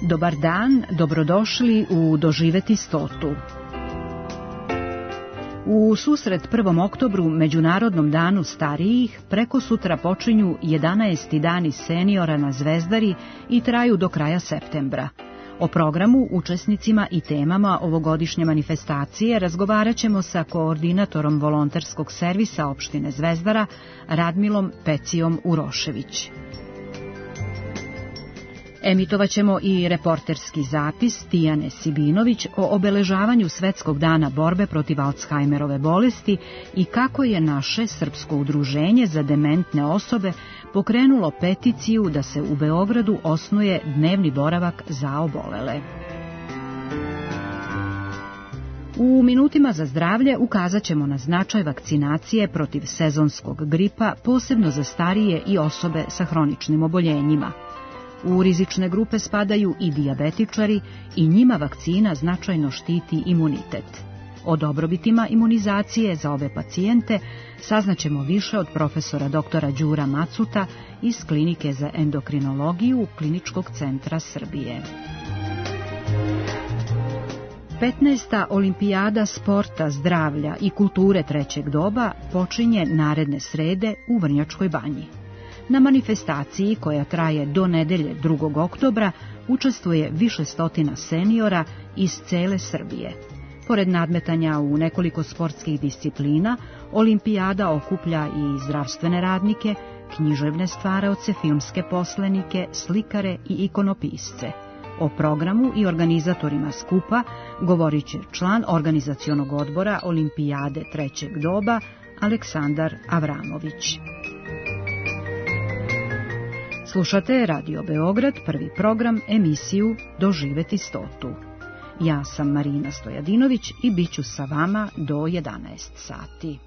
Dobar dan, dobrodošli u Doživeti 100. U susret 1. oktobru, Međunarodnom danu starijih, preko sutra počinju 11. dani seniora na Zvezdari i traju do kraja septembra. O programu, učesnicima i temama ovogodišnje manifestacije razgovarat ćemo sa koordinatorom volonterskog servisa opštine Zvezdara, Radmilom Pecijom Urošević. Emitovat ćemo i reporterski zapis Tijane Sibinović o obeležavanju Svetskog dana borbe protiv Alzheimerove bolesti i kako je naše srpsko udruženje za dementne osobe pokrenulo peticiju da se u Beogradu osnuje dnevni boravak za obolele. U minutima za zdravlje ukazat ćemo na značaj vakcinacije protiv sezonskog gripa, posebno za starije i osobe sa hroničnim oboljenjima. U rizične grupe spadaju i dijabetičari i njima vakcina značajno štiti imunitet. O dobrobitima imunizacije za ove pacijente saznaćemo više od profesora doktora Đura Macuta iz Klinike za endokrinologiju Kliničkog centra Srbije. 15. olimpijada sporta, zdravlja i kulture trećeg doba počinje naredne srede u Vrnjačkoj banji. Na manifestaciji, koja traje do nedelje 2. oktobra, učestvuje više stotina seniora iz cele Srbije. Pored nadmetanja u nekoliko sportskih disciplina, olimpijada okuplja i zdravstvene radnike, književne stvaraoce, filmske poslenike, slikare i ikonopisce. O programu i organizatorima skupa govorit će član organizacionog odbora olimpijade trećeg doba Aleksandar Avramović. Slušate Radio Beograd, prvi program, emisiju Doživeti 100. Ja sam Marina Stojadinović i bit ću sa vama do 11 sati.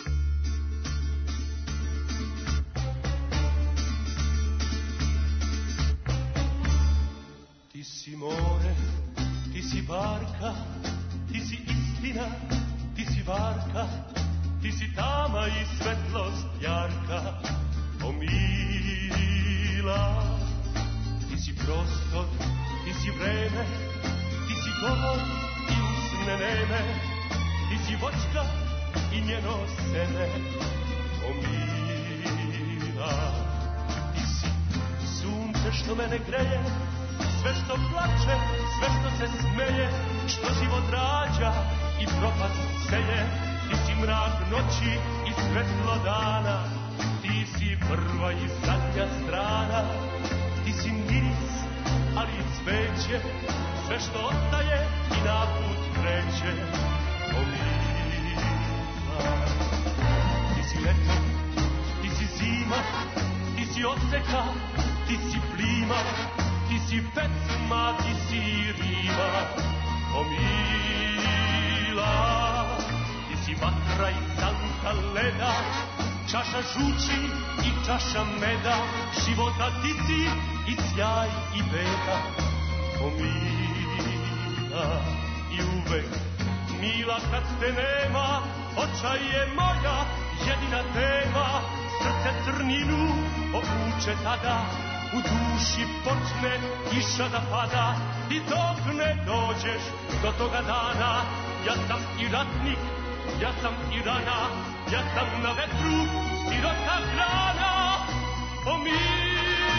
Ti si more, ti si barka, ti si istina, ti si varka, ti si tama i svetlost jarka, o mila. Ti si prostor, ti si vreme, ti si govor i usne neme, ti si voćka i njeno seme, o mila. Ti si sunce što mene greje, sve što plače, sve što se smeje, što život rađa i propast seje. Ti si mrak noći i svetlo dana, ti si prva i zadnja strana. Ti si miris, ali i cveće, sve što ostaje i naput kreće, o mila. Ti si leto, ti si zima, ti si oseka, ti si plima, ti si pesma, ti si rima, o mila. Ti si vatra i sanka leda, čaša žuči i čaša meda, života ti si i sjaj i beda, o mila. I uvek, mila, kad te nema, očaj je moja jedina tema, srce crninu obuče tada, u duši počne kiša da pada, i dok ne dođeš do toga dana, ja sam i ratnik, ja sam i rana, ja sam na vetru sirota grana, o mila.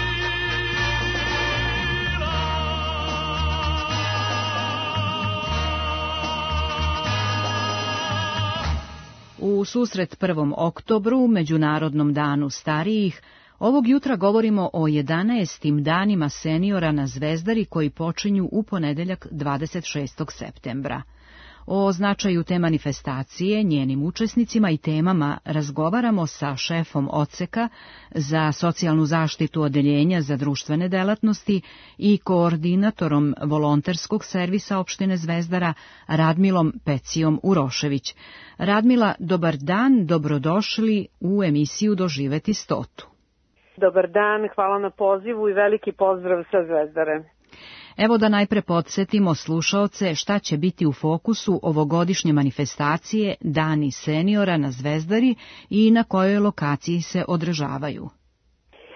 U susret 1. oktobru, Međunarodnom danu starijih, ovog jutra govorimo o 11. danima seniora na Zvezdari koji počinju u ponedeljak 26. septembra. O značaju te manifestacije, njenim učesnicima i temama razgovaramo sa šefom odseka za socijalnu zaštitu odeljenja za društvene delatnosti i koordinatorom volonterskog servisa opštine Zvezdara Radmilom Pecijom Urošević. Radmila, dobar dan, dobrodošli u emisiju Doživeti 100. Dobar dan, hvala na pozivu i veliki pozdrav sa Zvezdare. Evo da najpre podsjetimo slušaoce šta će biti u fokusu ovogodišnje manifestacije Dani seniora na Zvezdari i na kojoj lokaciji se održavaju.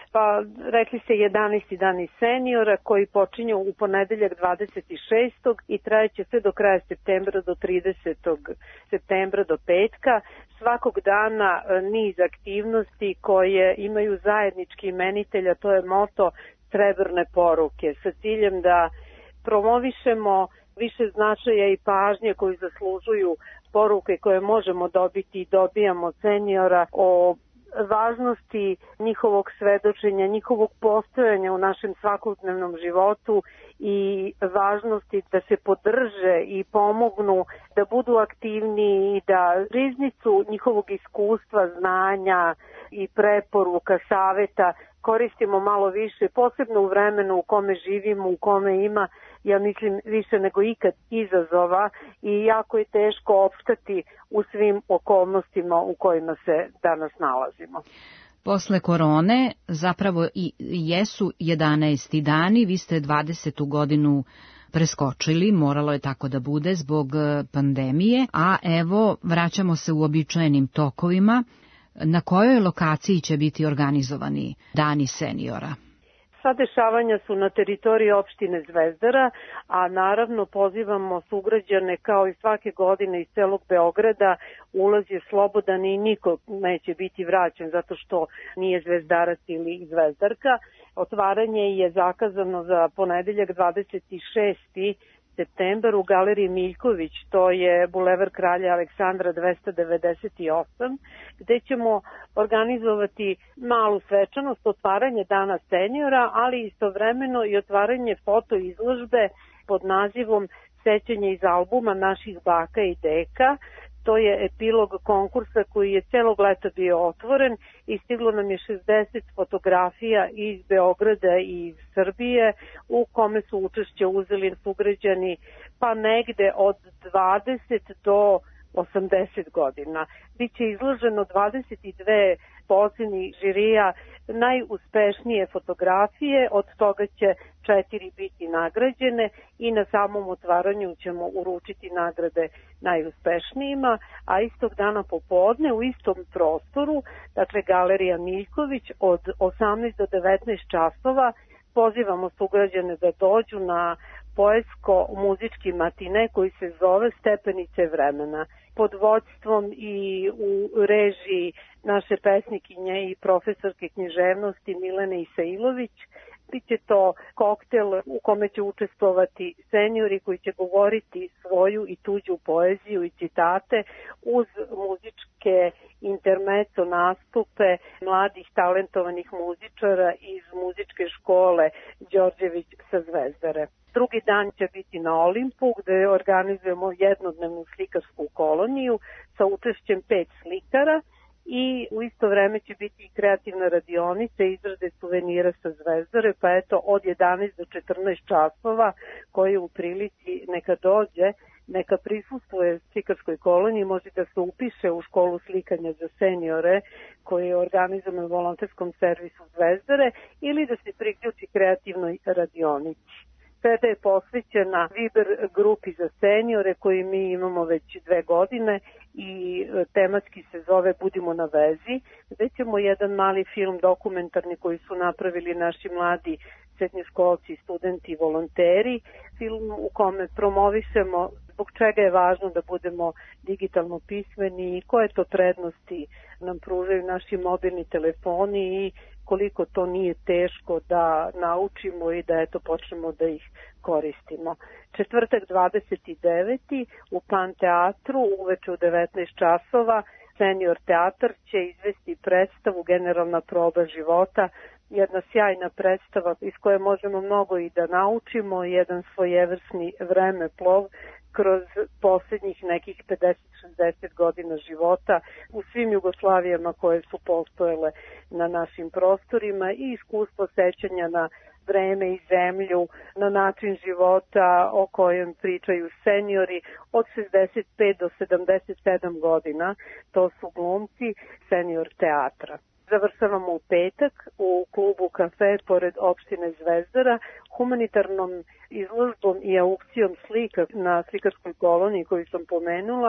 Pa rekli ste 11. dani seniora koji počinju u ponedeljak 26. i trajeće sve do kraja septembra, do 30. septembra, do petka. Svakog dana niz aktivnosti koje imaju zajednički imenitelj, a to je moto Srebrne poruke, sa ciljem da promovišemo više značaja i pažnje koju zaslužuju poruke koje možemo dobiti i dobijamo od seniora o važnosti njihovog svedočenja, njihovog postojanja u našem svakodnevnom životu i važnosti da se podrže i pomognu, da budu aktivniji i da riznicu njihovog iskustva, znanja i preporuka, saveta koristimo malo više, posebno u vremenu u kome živimo, u kome ima, ja mislim, više nego ikad izazova i jako je teško opstati u svim okolnostima u kojima se danas nalazimo. Posle korone zapravo i jesu 11. dani, vi ste 20. godinu preskočili, moralo je tako da bude zbog pandemije, a evo vraćamo se uobičajenim tokovima. Na kojoj lokaciji će biti organizovani Dani seniora? Sva dešavanja su na teritoriji opštine Zvezdara, a naravno pozivamo sugrađane kao i svake godine iz celog Beograda. Ulaz je slobodan i niko neće biti vraćen zato što nije zvezdarac ili zvezdarka. Otvaranje je zakazano za ponedeljak 26. septembar u galeriji Miljković, to je Bulevar Kralja Aleksandra 298, gde ćemo organizovati malu svečanost, otvaranje Dana seniora, ali istovremeno i otvaranje fotoizložbe pod nazivom Sećanje iz albuma naših baka i deka. To je epilog konkursa koji je celog leta bio otvoren i stiglo nam je 60 fotografija iz Beograda i iz Srbije u kome su učešće uzeli sugrađani pa negde od 20 do 80 godina. Biće izloženo 22 pozivnih žirija najuspešnije fotografije, od toga će 4 biti nagrađene i na samom otvaranju ćemo uručiti nagrade najuspešnijima, a istog dana popodne u istom prostoru, dakle Galerija Miljković, od 18 do 19 časova pozivamo sugrađane da dođu na poetsko-muzički matine koji se zove Stepenice vremena. Pod vođstvom i u režiji naše pesnikinje i profesorke književnosti Milene Isailović. Biće to koktel u kome će učestvovati seniori koji će govoriti svoju i tuđu poeziju i citate uz muzičke intermezzo nastupe mladih talentovanih muzičara iz muzičke škole Đorđević sa Zvezdare. Drugi dan će biti na Olimpu gde organizujemo jednodnevnu slikarsku koloniju sa učešćem 5 slikara i u isto vreme će biti i kreativna radionica izrade suvenira sa Zvezdare, pa eto od 11 do 14 časova koji u prilici neka dođe, neka prisustvuje slikarskoj koloniji, može da se upiše u školu slikanja za seniore koji je organizovan u volonterskom servisu Zvezdare ili da se priključi kreativnoj radionici. Sada je posvećena Viber grupi za seniore koji mi imamo već 2 godine i tematski se zove Budimo na vezi, gde ćemo jedan mali film dokumentarni koji su napravili naši mladi srednjoškolci, studenti i volonteri, film u kome promovišemo zbog čega je važno da budemo digitalno pismeni i koje to prednosti nam pružaju naši mobilni telefoni i koliko to nije teško da naučimo i da eto počnemo da ih koristimo. Četvrtak 29. u Pan teatru uveče u 19 časova Senior teatar će izvesti predstavu Generalna proba života, jedna sjajna predstava iz koje možemo mnogo i da naučimo, jedan svojevrsni vremeplov kroz posljednjih nekih 50-60 godina života u svim Jugoslavijama koje su postojale na našim prostorima i iskustvo sećanja na vreme i zemlju, na način života o kojem pričaju seniori od 65 do 77 godina. To su glumci Senior teatra. Završavamo u petak u klubu Kafe pored opštine Zvezdara humanitarnom izložbom i aukcijom slika na slikarskoj koloniji koju sam pomenula.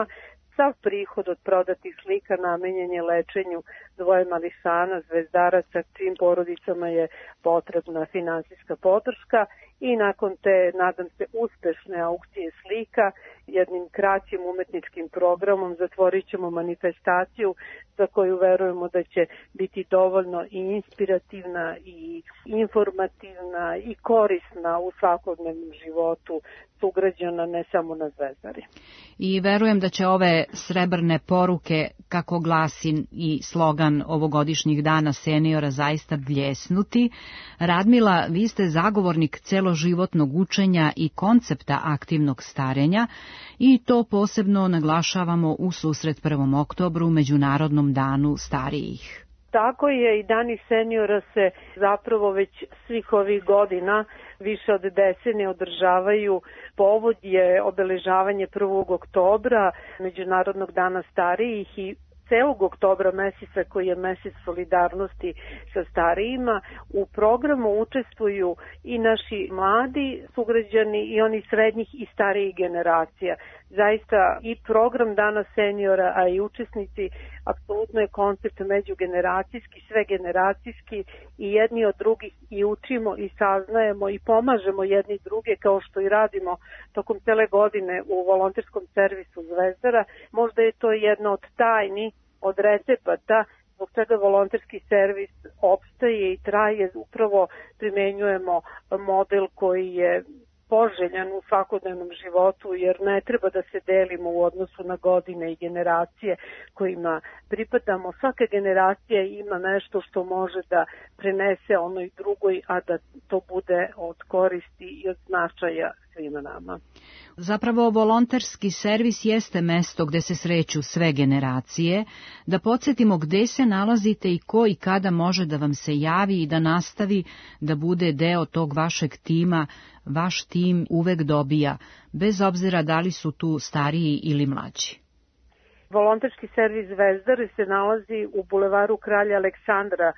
Sav prihod od prodatih slika namenjen je lečenju dvoje mališana, zvezdaraca, čim porodicama je potrebna finansijska podrška i nakon te, nadam se, uspešne aukcije slika, jednim kraćim umetničkim programom zatvorit ćemo manifestaciju za koju verujemo da će biti dovoljno i inspirativna i informativna i korisna u svakodnevnom životu sugrađana, ne samo na Zvezdari. I verujem da će ove srebrne poruke, kako glasi i slogan ovogodišnjih dana seniora, zaista bljesnuti. Radmila, vi ste zagovornik celoživotnog učenja i koncepta aktivnog starenja i to posebno naglašavamo u susret 1. oktobru, Međunarodnom danu starijih. Tako je, i dani seniora se zapravo već svih ovih godina, više od decenije, održavaju. Povod je obeležavanje 1. oktobra, Međunarodnog dana starijih, i celog oktobra meseca, koji je mesec solidarnosti sa starijima. U programu učestvuju i naši mladi sugrađani i oni srednjih i starijih generacija. Zaista i program Dana seniora, a i učesnici, apsolutno je koncept međugeneracijski, svegeneracijski, i jedni od drugih i učimo i saznajemo i pomažemo jedni druge, kao što i radimo tokom cele godine u volonterskom servisu Zvezdara. Možda je to jedna od tajni, od recepata zbog čega volonterski servis opstaje i traje. Upravo primenjujemo model koji je poželjan u svakodnevnom životu, jer ne treba da se delimo u odnosu na godine i generacije kojima pripadamo. Svaka generacija ima nešto što može da prenese onoj drugoj, a da to bude od koristi i od značaja svima nama. Zapravo, volonterski servis jeste mesto gde se sreću sve generacije. Da podsjetimo gde se nalazite i ko i kada može da vam se javi i da nastavi da bude deo tog vašeg tima. Vaš tim uvek dobija, bez obzira da li su tu stariji ili mlađi. Volonterski servis Zvezdar se nalazi u bulevaru Kralja Aleksandra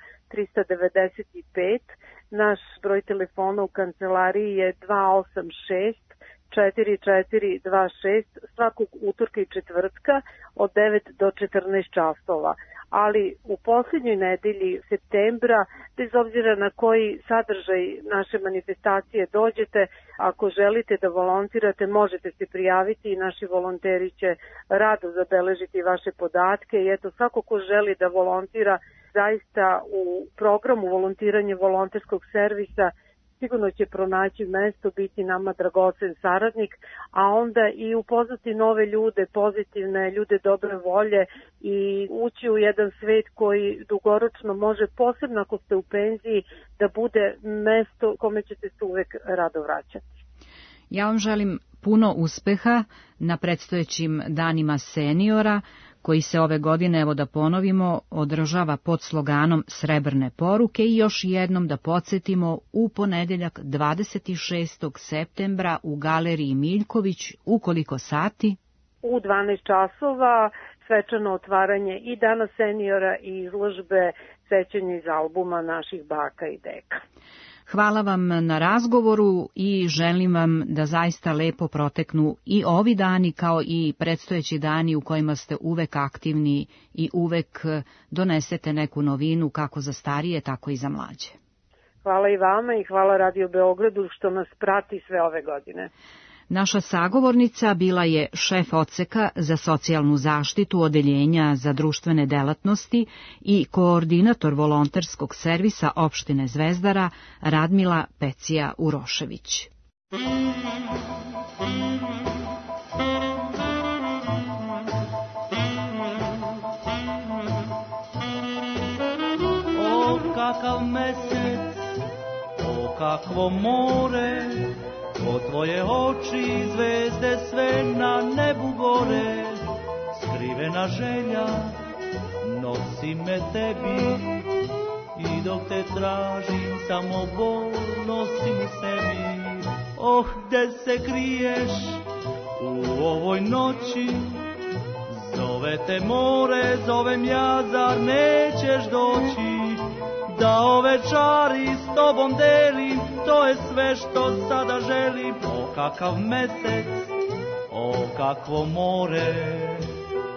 395. Naš broj telefona u kancelariji je 286 4426, svakog utorka i četvrtka od 9 do 14 časova. Ali u posljednjoj nedelji septembra, bez obzira na koji sadržaj naše manifestacije dođete, ako želite da volontirate, možete se prijaviti i naši volonteri će rado zabeležiti vaše podatke. I eto, svako ko želi da volontira, zaista u programu volontiranja volonterskog servisa sigurno će pronaći mesto, biti nama dragocen saradnik, a onda i upoznati nove ljude, pozitivne ljude dobre volje i ući u jedan svet koji dugoročno može, posebno ako ste u penziji, da bude mesto kome ćete se uvek rado vraćati. Ja vam želim puno uspeha na predstojećim danima seniora, koji se ove godine, evo da ponovimo, održava pod sloganom Srebrne poruke, i još jednom da podsjetimo, u ponedeljak 26. septembra u Galeriji Miljković, u koliko sati? U 12 časova, svečano otvaranje i Dana seniora i izložbe sećanja iz albuma naših baka i deka. Hvala vam na razgovoru i želim vam da zaista lepo proteknu i ovi dani kao i predstojeći dani u kojima ste uvek aktivni i uvek donesete neku novinu kako za starije, tako i za mlađe. Hvala i vama i hvala Radio Beogradu što nas prati sve ove godine. Naša sagovornica bila je šef odseka za socijalnu zaštitu Odeljenja za društvene delatnosti i koordinator volonterskog servisa opštine Zvezdara Radmila Pecija Urošević. O kakav mesec, o kakvo more, o tvoje oči zvezde sve na nebu gore, skrivena želja nosi me tebi, i dok te tražim samo bol nosim u sebi. Oh, gde se kriješ u ovoj noći, zove te more, zovem ja, zar nećeš doći? Da ove čari s tobom delim, to je sve što sada želim. O kakav mesec, o kakvo more,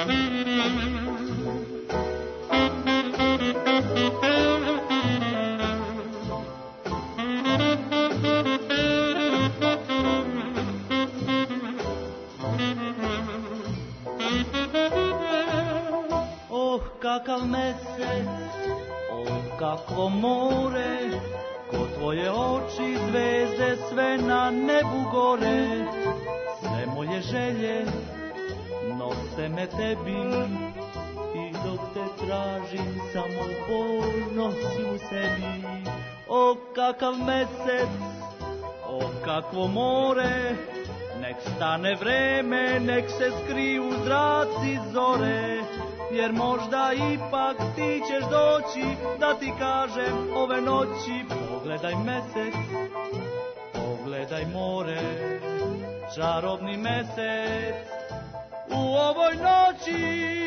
Kakav mesec, kakvo more, ko tvoje oči zvezde sve na nebu gore. Sve moje želje nose me tebi i dok te tražim samo bol nosim u sebi. O kakav mesec, o kakvo more, nek stane vreme, nek se skriju zraci zore. Jer možda ipak ti ćeš doći da ti kažem ove noći. Pogledaj mesec, pogledaj more, čarobni mesec u ovoj noći.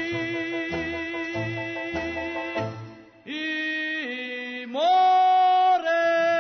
I more.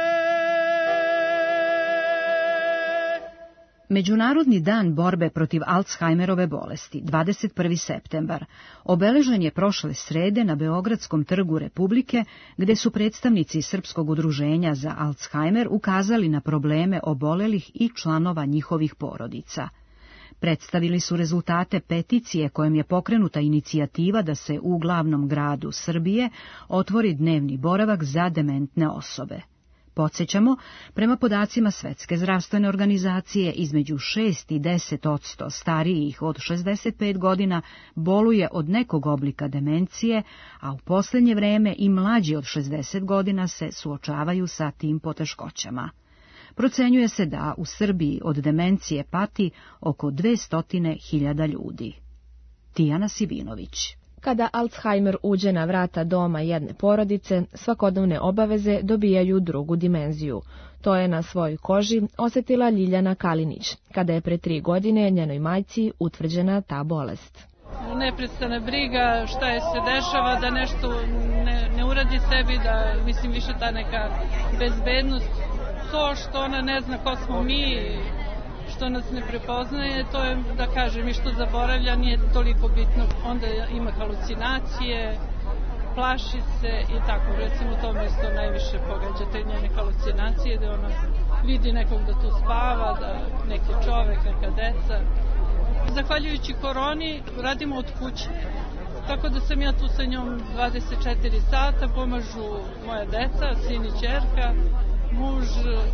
Međunarodni dan borbe protiv Alzheimerove bolesti, 21. septembar, obeležen je prošle srede na Beogradskom trgu Republike, gde su predstavnici Srpskog udruženja za Alzheimer ukazali na probleme obolelih i članova njihovih porodica. Predstavili su rezultate peticije kojom je pokrenuta inicijativa da se u glavnom gradu Srbije otvori dnevni boravak za dementne osobe. Podsjećamo, prema podacima Svetske zdravstvene organizacije, između 6 i 10% starijih od 65 godina boluje od nekog oblika demencije, a u posljednje vreme i mlađi od 60 godina se suočavaju sa tim poteškoćama. Procenjuje se da u Srbiji od demencije pati oko 200.000 ljudi. Tijana Sivinović. Kada Alzheimer uđe na vrata doma jedne porodice, svakodnevne obaveze dobijaju drugu dimenziju. To je na svojoj koži osjetila Ljiljana Kalinić, kada je pre 3 godine njenoj majci utvrđena ta bolest. Neprestana briga šta je se dešava, da nešto ne uradi sebi, da mislim više ta neka bezbednost, to što ona ne zna ko smo mi, što nas ne prepoznaje, to je, da kažem, i što zaboravlja, nije toliko bitno. Onda ima halucinacije, plaši se i tako. Recimo, to mesto najviše pogađa te njene halucinacije, da ona vidi nekog da tu spava, da neki čovek, neka deca. Zahvaljujući koroni radimo od kuće, tako da sam ja tu sa njom 24 sata, pomažu moja deca, sin i ćerka, muž.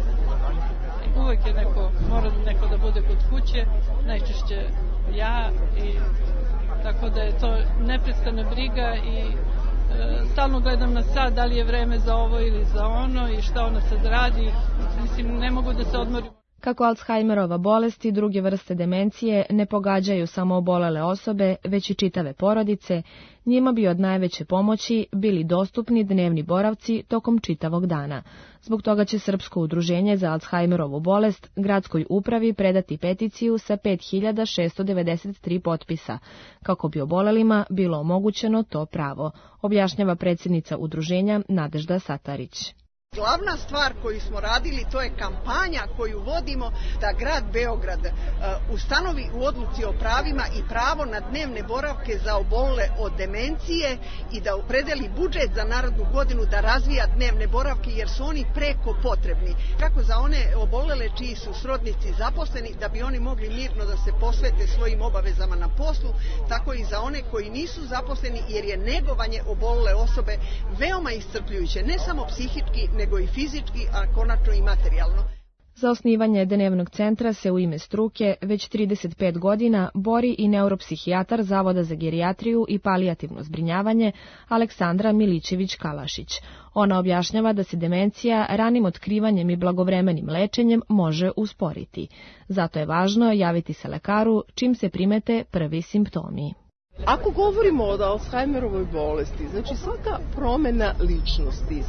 Uvek je mora neko da bude kod kuće, najčešće ja, i tako da je to neprestana briga i stalno gledam na sat da li je vreme za ovo ili za ono i šta ona sad radi. Mislim, ne mogu da se odmorim. Kako Alzheimerova bolest i druge vrste demencije ne pogađaju samo obolele osobe, već i čitave porodice, njima bi od najveće pomoći bili dostupni dnevni boravci tokom čitavog dana. Zbog toga će Srpsko udruženje za Alzheimerovu bolest gradskoj upravi predati peticiju sa 5693 potpisa, kako bi obolelima bilo omogućeno to pravo, objašnjava predsjednica udruženja Nadežda Satarić. Glavna stvar koju smo radili, to je kampanja koju vodimo da grad Beograd ustanovi u odluci o pravima i pravo na dnevne boravke za obolele od demencije i da opredeli budžet za narednu godinu da razvija dnevne boravke jer su oni preko potrebni. Kako za one obolele čiji su srodnici zaposleni da bi oni mogli mirno da se posvete svojim obavezama na poslu, tako i za one koji nisu zaposleni jer je negovanje obolele osobe veoma iscrpljujuće, ne samo psihički, nego i fizički, a konačno i materijalno. Za osnivanje dnevnog centra se u ime struke već 35 godina bori i neuropsihijatar Zavoda za gerijatriju i palijativno zbrinjavanje Aleksandra Milićević-Kalašić. Ona objašnjava da se demencija ranim otkrivanjem i blagovremenim lečenjem može usporiti. Zato je važno javiti se lekaru čim se primete prvi simptomi. Ako govorimo o Alzheimerovoj bolesti, znači svaka promjena ličnosti,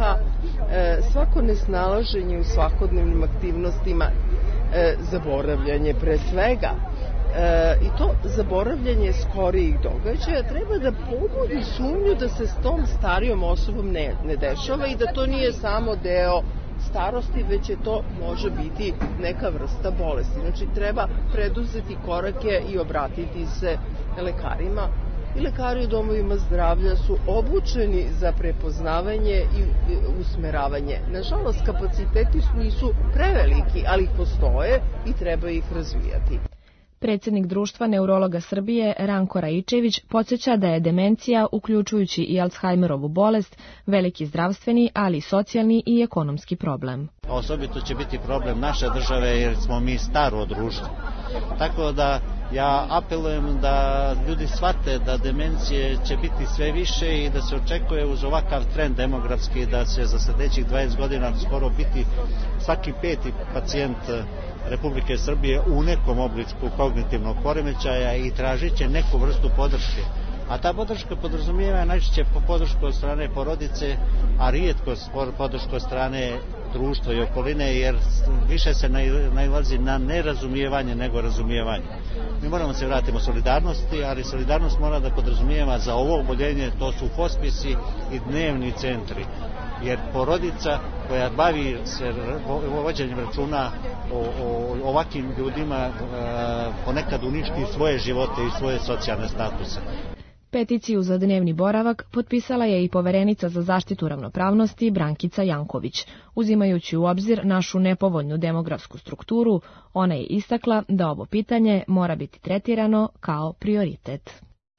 svako nesnalaženje u svakodnevnim aktivnostima, zaboravljanje pre svega, i to zaboravljanje skorijih događaja treba da pobudi sumnju da se s tom starijom osobom ne dešava i da to nije samo deo starosti, već je to može biti neka vrsta bolesti. Znači treba preduzeti korake i obratiti se lekarima. I lekari u domovima zdravlja su obučeni za prepoznavanje i usmeravanje. Nažalost, kapaciteti nisu preveliki, ali postoje i treba ih razvijati. Predsjednik Društva neurologa Srbije Ranko Raičević podsjeća da je demencija, uključujući i Alzheimerovu bolest, veliki zdravstveni, ali i socijalni i ekonomski problem. Osobito će biti problem naše države jer smo mi staro društvo. Tako da ja apelujem da ljudi shvate da demencije će biti sve više i da se očekuje uz ovakav trend demografski da će za sljedećih 20 godina skoro biti svaki 5. pacijent Republike Srbije u nekom obliku kognitivnog poremećaja i tražit će neku vrstu podrške. A ta podrška podrazumijeva najčešće podršku od strane porodice, a rijetko podršku od strane društva i okoline, jer više se nailazi na nerazumijevanje nego razumijevanje. Mi moramo se vratiti solidarnosti, ali solidarnost mora da podrazumijeva za ovo oboljenje, to su hospisi i dnevni centri. Jer porodica koja bavi se vođenjem računa o ovakvim ljudima ponekad uništi svoje živote i svoje socijalne statuse. Peticiju za dnevni boravak potpisala je i poverenica za zaštitu ravnopravnosti Brankica Janković. Uzimajući u obzir našu nepovoljnu demografsku strukturu, ona je istakla da ovo pitanje mora biti tretirano kao prioritet.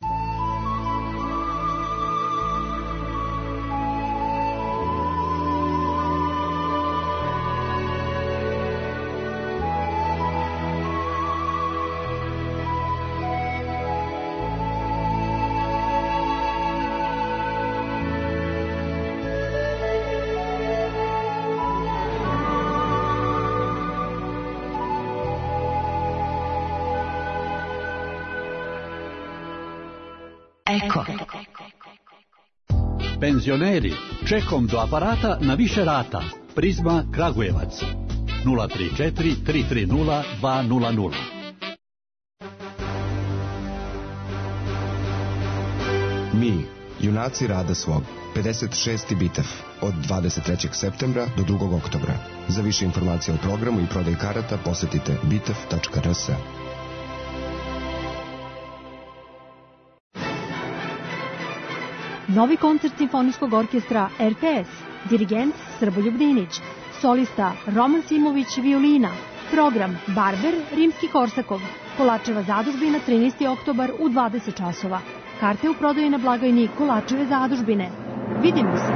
Eko. Penzioneri, čekom do aparata na više rata. Prizma Kragujevac 034 330 200. Mi, junaci rada svog, 56. bitev, od 23. septembra do 2. oktobra. Za više informacije o programu i prodaj karata posetite bitev.rs. Novi koncert Simfonijskog orkestra RTS, dirigent Srboljub Dinić, solista Roman Simović violina, program Barber Rimski-Korsakov, Kolačeva zadužbina 13. oktobar u 20 časova. Karte u prodaju na blagajni Kolačeve zadužbine. Vidimo se.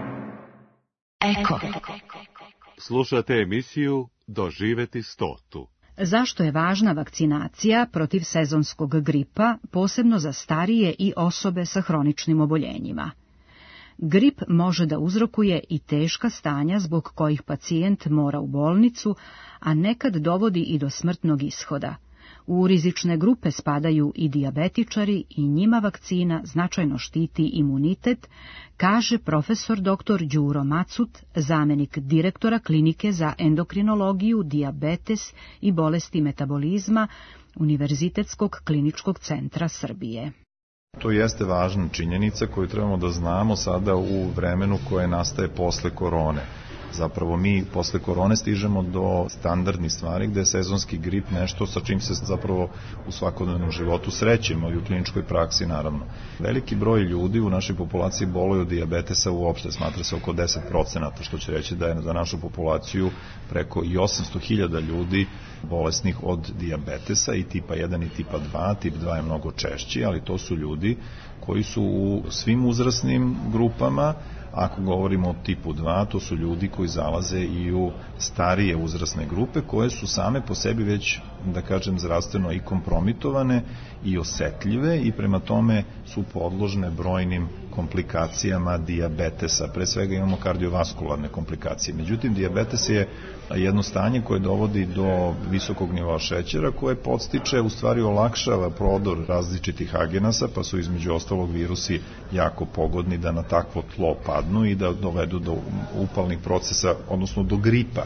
Eko. Slušate emisiju Doživeti 100. Zašto je važna vakcinacija protiv sezonskog gripa, posebno za starije i osobe sa hroničnim oboljenjima? Grip može da uzrokuje i teška stanja zbog kojih pacijent mora u bolnicu, a nekad dovodi i do smrtnog ishoda. U rizične grupe spadaju i dijabetičari i njima vakcina značajno štiti imunitet, kaže profesor dr. Đuro Macut, zamenik direktora Klinike za endokrinologiju, dijabetes i bolesti metabolizma Univerzitetskog kliničkog centra Srbije. To jeste važna činjenica koju trebamo da znamo sada u vremenu koje nastaje posle korone. Zapravo mi posle korone stižemo do standardnih stvari gde je sezonski grip nešto sa čim se zapravo u svakodnevnom životu srećemo i u kliničkoj praksi naravno. Veliki broj ljudi u našoj populaciji boluje od dijabetesa uopšte, smatra se oko 10%, što će reći da je za našu populaciju preko i 800.000 ljudi bolesnih od dijabetesa i tipa 1 i tipa 2, tip 2 je mnogo češći, ali to su ljudi koji su u svim uzrasnim grupama. Ako govorimo o tipu 2, to su ljudi koji zalaze i u starije uzrasne grupe koje su same po sebi već, da kažem, zdravstveno i kompromitovane i osetljive i prema tome su podložne brojnim komplikacijama dijabetesa. Pre svega imamo kardiovaskularne komplikacije. Međutim, dijabetes je jedno stanje koje dovodi do visokog nivoa šećera koje podstiče, u stvari olakšava prodor različitih agenasa, pa su između ostalog virusi jako pogodni da na takvo tlo padnu i da dovedu do upalnih procesa, odnosno do gripa.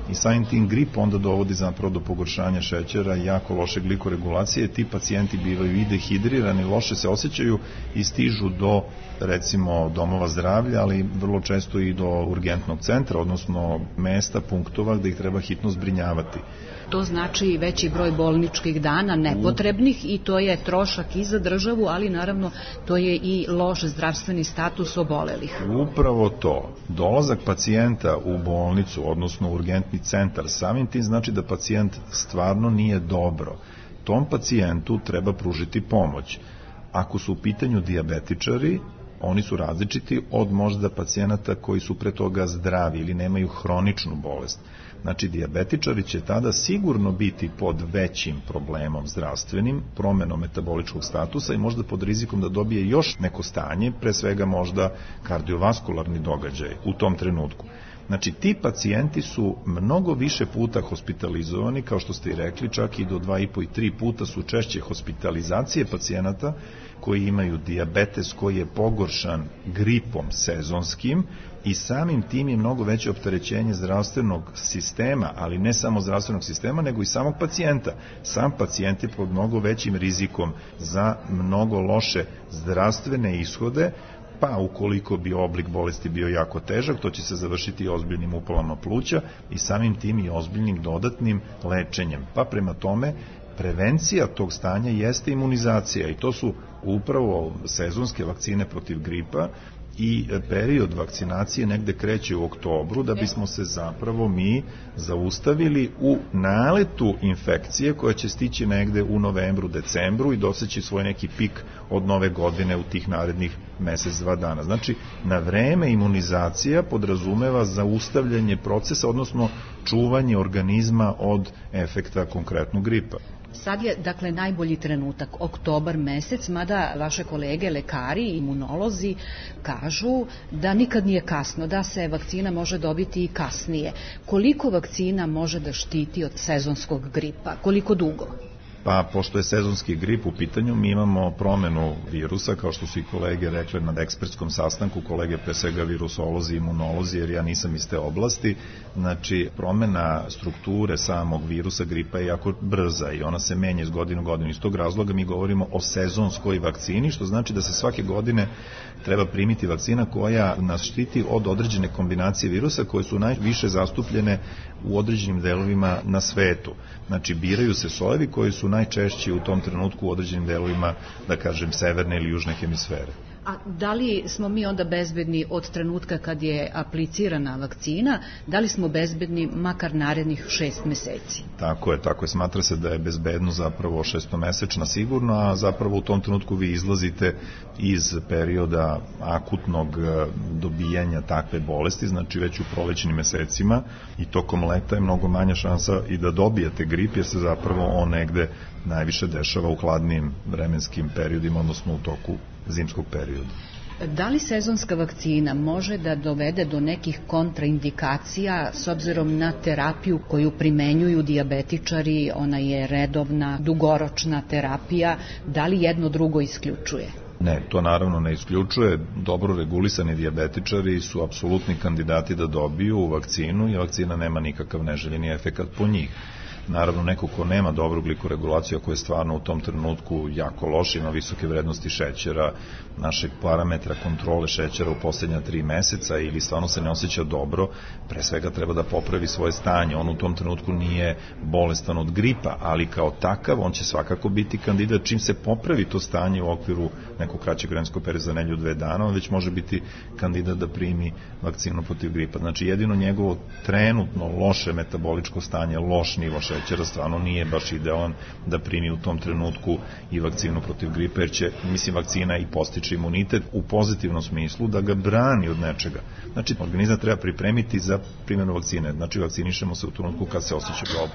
i samim tim grip onda dovodi zapravo do pogoršanja šećera i jako loše glikoregulacije. Ti pacijenti bivaju i dehidrirani, loše se osjećaju i stižu do recimo domova zdravlja, ali vrlo često i do urgentnog centra, odnosno mesta, punktova gde ih treba hitno zbrinjavati. To znači veći broj bolničkih dana nepotrebnih i to je trošak i za državu, ali naravno to je i loš zdravstveni status obolelih. Upravo to. Dolazak pacijenta u bolnicu, odnosno u urgentni centar, samim tim znači da pacijent stvarno nije dobro. Tom pacijentu treba pružiti pomoć. Ako su u pitanju dijabetičari, oni su različiti od možda pacijenata koji su pre toga zdravi ili nemaju hroničnu bolest. Znači, dijabetičari će tada sigurno biti pod većim problemom zdravstvenim, promenom metaboličkog statusa i možda pod rizikom da dobije još neko stanje, pre svega možda kardiovaskularni događaj u tom trenutku. Znači, ti pacijenti su mnogo više puta hospitalizovani, kao što ste i rekli, čak i do 2,5 i 3 puta su češće hospitalizacije pacijenata koji imaju dijabetes koji je pogoršan gripom sezonskim i samim tim je mnogo veće opterećenje zdravstvenog sistema, ali ne samo zdravstvenog sistema, nego i samog pacijenta. Sam pacijent je pod mnogo većim rizikom za mnogo loše zdravstvene ishode, pa ukoliko bi oblik bolesti bio jako težak, to će se završiti ozbiljnim upalama pluća i samim tim i ozbiljnim dodatnim lečenjem. Pa prema tome, prevencija tog stanja jeste imunizacija i to su upravo sezonske vakcine protiv gripa i period vakcinacije negde kreće u oktobru da bismo se zapravo mi zaustavili u naletu infekcije koja će stići negde u novembru, decembru i doseći svoj neki pik od nove godine u tih narednih mesec, 2 dana. Znači, na vreme imunizacija podrazumeva zaustavljanje procesa, odnosno čuvanje organizma od efekta konkretnog gripa. Sad je, dakle, najbolji trenutak, oktobar mesec, mada vaše kolege, lekari, imunolozi, kažu da nikad nije kasno, da se vakcina može dobiti i kasnije. Koliko vakcina može da štiti od sezonskog gripa? Koliko dugo? Pa, pošto je sezonski grip u pitanju, mi imamo promenu virusa, kao što su i kolege rekli na ekspertskom sastanku, kolege pre svega virusolozi i imunolozi, jer ja nisam iz te oblasti. Znači, promena strukture samog virusa gripa je jako brza i ona se menja iz godine u godinu. Iz tog razloga mi govorimo o sezonskoj vakcini, što znači da se svake godine treba primiti vakcina koja nas štiti od određene kombinacije virusa koje su najviše zastupljene u određenim delovima na svetu. Znači, biraju se sojevi koji su najčešći u tom trenutku u određenim delovima, da kažem, severne ili južne hemisfere. A da li smo mi onda bezbedni od trenutka kad je aplicirana vakcina, da li smo bezbedni makar narednih 6 meseci? Tako je. Smatra se da je bezbedno zapravo 6-mesečna sigurno, a zapravo u tom trenutku vi izlazite iz perioda akutnog dobijanja takve bolesti, znači već u prolećnim mesecima i tokom leta je mnogo manja šansa i da dobijete grip, jer se zapravo on negde najviše dešava u hladnim vremenskim periodima, odnosno u toku zimskog perioda. Da li sezonska vakcina može da dovede do nekih kontraindikacija s obzirom na terapiju koju primenjuju dijabetičari, ona je redovna, dugoročna terapija, da li jedno drugo isključuje? Ne, to naravno ne isključuje. Dobro regulisani dijabetičari su apsolutni kandidati da dobiju vakcinu i vakcina nema nikakav neželjeni efekat po njih. Naravno, neko ko nema dobru glikoregulaciju, ako je stvarno u tom trenutku jako loš, ima visoke vrednosti šećera, našeg parametra kontrole šećera u poslednja 3 meseca ili stvarno se ne osjeća dobro, pre svega treba da popravi svoje stanje. On u tom trenutku nije bolestan od gripa, ali kao takav on će svakako biti kandidat čim se popravi to stanje u okviru nekog kraćeg vremenskog perioda za nedelju 2 dana, on već može biti kandidat da primi vakcinu protiv gripa. Znači, jedino njegovo trenutno loše metaboličko stanje, loš nivo šećera stvarno nije baš idealan da primi u tom trenutku i vakcinu protiv gripa, jer će, vakcina i postiče imunitet u pozitivnom smislu da ga brani od nečega. Znači, organizam treba pripremiti za primjenu vakcine. Znači, vakcinišemo se u trenutku kad se osjeća dobro.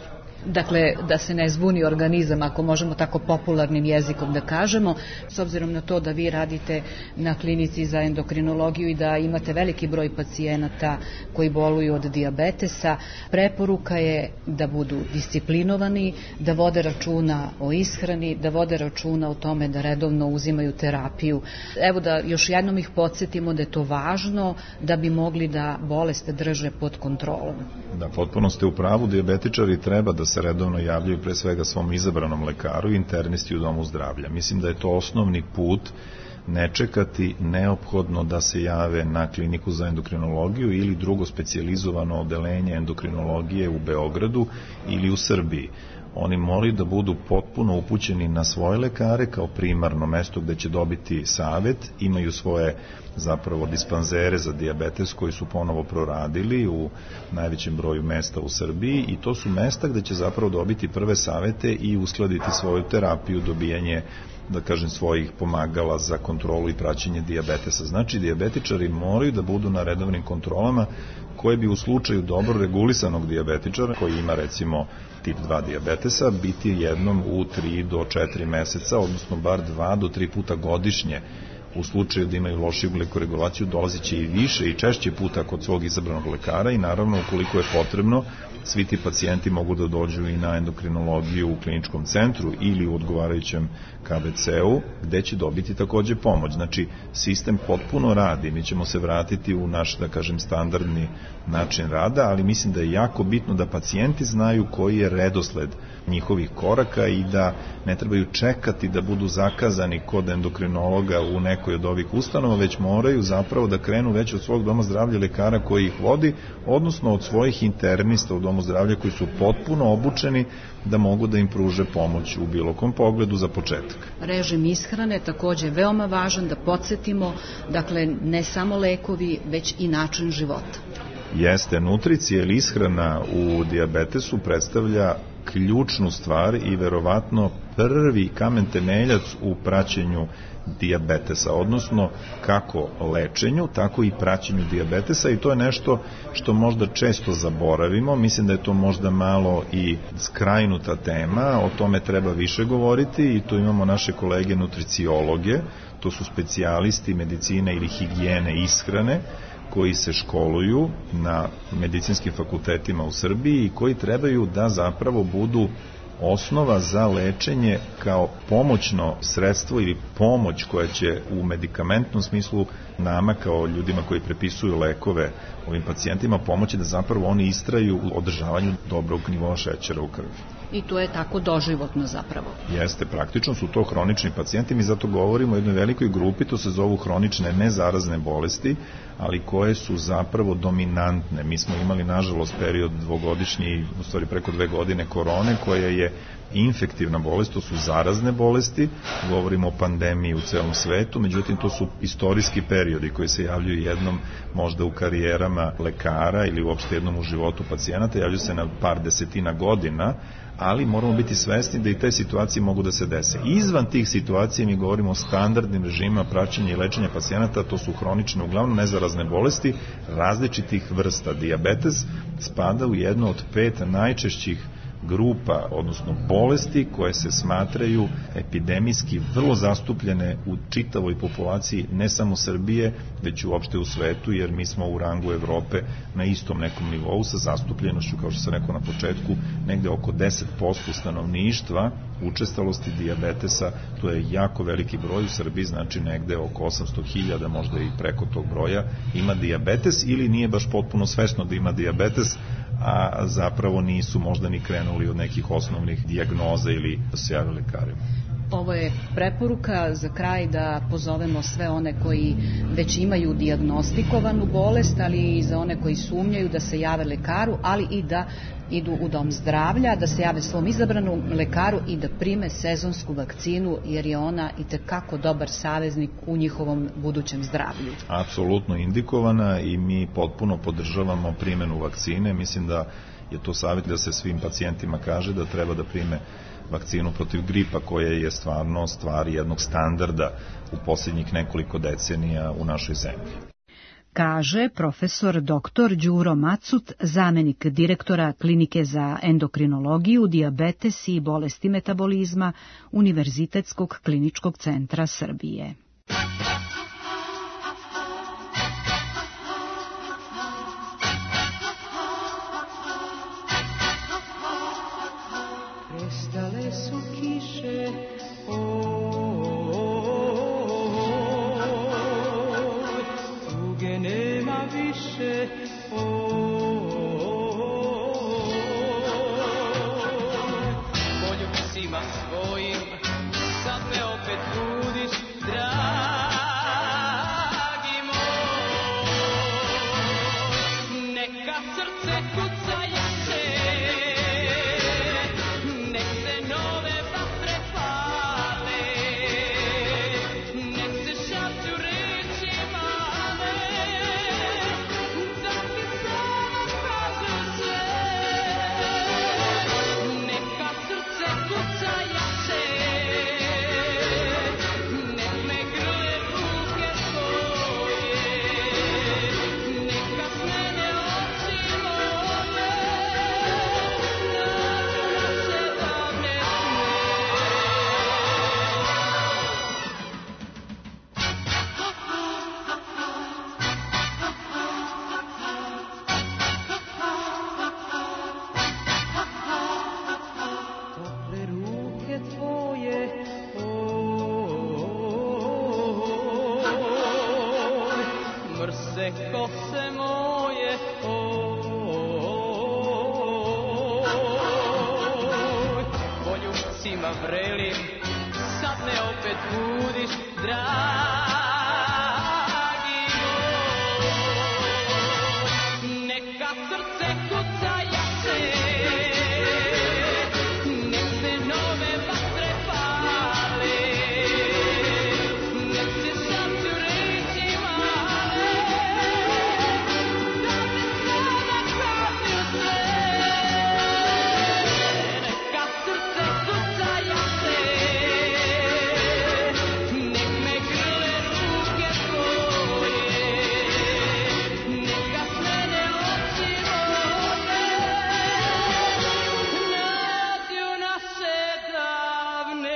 dakle da se ne zbuni organizam, ako možemo tako popularnim jezikom da kažemo, s obzirom na to da vi radite na klinici za endokrinologiju i da imate veliki broj pacijenata koji boluju od dijabetesa, preporuka je da budu disciplinovani, da vode računa o ishrani, da vode računa o tome da redovno uzimaju terapiju. Evo da još jednom ih podsjetimo da je to važno da bi mogli da bolest drže pod kontrolom. Da, potpuno ste u pravu, dijabetičari treba da se redovno javljaju pre svega svom izabranom lekaru i internisti u domu zdravlja. Mislim da je to osnovni put, ne čekati neophodno da se jave na kliniku za endokrinologiju ili drugo specijalizovano odeljenje endokrinologije u Beogradu ili u Srbiji. Oni moraju da budu potpuno upućeni na svoje lekare kao primarno mesto gde će dobiti savet, imaju svoje zapravo dispanzere za dijabetes koji su ponovo proradili u najvećem broju mesta u Srbiji i to su mesta gde će zapravo dobiti prve savete i uskladiti svoju terapiju, dobijanje da kažem svojih pomagala za kontrolu i praćenje dijabetesa. Znači, dijabetičari moraju da budu na redovnim kontrolama koje bi u slučaju dobro regulisanog dijabetičara koji ima recimo tip 2 dijabetesa biti jednom u 3 do 4 meseca, odnosno bar 2 do 3 puta godišnje. U slučaju da imaju lošiju glikoregulaciju dolaziće i više i češće puta kod svog izabranog lekara i naravno ukoliko je potrebno svi ti pacijenti mogu da dođu i na endokrinologiju u kliničkom centru ili u odgovarajućem KBC-u gde će dobiti takođe pomoć. Znači, sistem potpuno radi, mi ćemo se vratiti u naš, da kažem, standardni način rada, ali mislim da je jako bitno da pacijenti znaju koji je redosled njihovih koraka i da ne trebaju čekati da budu zakazani kod endokrinologa u nekoj od ovih ustanova, već moraju zapravo da krenu već od svog doma zdravlja lekara koji ih vodi, odnosno od svojih internista u domu zdravlja koji su potpuno obučeni da mogu da im pruže pomoć u bilo kom pogledu za početak. Režim ishrane takođe je veoma važan, da podsjetimo, dakle ne samo lekovi, već i način života. Jeste, nutricija ili ishrana u dijabetesu predstavlja ključnu stvar i verovatno prvi kamen temeljac u praćenju dijabetesa, odnosno kako lečenju, tako i praćenju dijabetesa i to je nešto što možda često zaboravimo, mislim da je to možda malo i skrajnuta tema, o tome treba više govoriti i tu imamo naše kolege nutriciologe, to su specijalisti medicine ili higijene ishrane, koji se školuju na medicinskim fakultetima u Srbiji i koji trebaju da zapravo budu osnova za lečenje kao pomoćno sredstvo ili pomoć koja će u medikamentnom smislu nama kao ljudima koji prepisuju lekove ovim pacijentima pomoći da zapravo oni istraju u održavanju dobrog nivoa šećera u krvi. I to je tako doživotno zapravo. Jeste, praktično su to hronični pacijenti, mi zato govorimo o jednoj velikoj grupi, to se zovu hronične nezarazne bolesti, ali koje su zapravo dominantne. Mi smo imali, nažalost, period dvogodišnji, u stvari preko 2 godine korone, koja je infektivna bolest, to su zarazne bolesti, govorimo o pandemiji u celom svetu, međutim to su istorijski periodi koji se javljaju jednom možda u karijerama lekara ili uopšte jednom u životu pacijenata, javljaju se na par desetina godina, ali moramo biti svesni da i te situacije mogu da se dese. Izvan tih situacija mi govorimo o standardnim režima praćenja i lečenja pacijenata, to su hronične, uglavnom nezarazne bolesti različitih vrsta. Dijabetes spada u jednu od 5 najčešćih grupa, odnosno bolesti koje se smatraju epidemijski vrlo zastupljene u čitavoj populaciji, ne samo Srbije, već uopšte u svetu, jer mi smo u rangu Evrope na istom nekom nivou sa zastupljenošću, kao što sam rekao na početku, negde oko 10% stanovništva učestalosti dijabetesa, to je jako veliki broj u Srbiji, znači negde oko 800.000, možda i preko tog broja, ima dijabetes ili nije baš potpuno svesno da ima dijabetes, a zapravo nisu možda ni krenuli od nekih osnovnih dijagnoza ili da se jave lekarima. Ovo je preporuka za kraj da pozovemo sve one koji već imaju dijagnostikovanu bolest, ali i za one koji sumnjaju da se jave lekaru, ali i da idu u dom zdravlja, da se jave svom izabranom lekaru i da prime sezonsku vakcinu, jer je ona itekako dobar saveznik u njihovom budućem zdravlju. Apsolutno indikovana i mi potpuno podržavamo primenu vakcine. Mislim da je to savjet da se svim pacijentima kaže da treba da prime vakcinu protiv gripa, koja je stvarno stvar jednog standarda u posljednjih nekoliko decenija u našoj zemlji. kaže profesor dr. Đuro Macut, zamenik direktora Klinike za endokrinologiju, dijabetes i bolesti metabolizma Univerzitetskog kliničkog centra Srbije. Prestale su kiše, tuge nema više, poljubcima svojim sad me opet budiš, dragi moj. Neka srce kuca jače, nek se nove vatre pale, nek se šapću reči male, da ti sama kažu sve. Neka srce kuca jače, nek me grle ruke tvoje, neka s mene oči mole, nađu naše davne tople ruke tvoje, mrse kose moje, poljubcima vrelim, sad me opet budiš, dragi moj. Neka srce kuca jače, nek se nove vatre pale, nek se šapću reči male, da ti sama kažu sve. Neka srce kuca jače, nek me grle ruke tvoje, neka s mene oči mole, nađu naše davne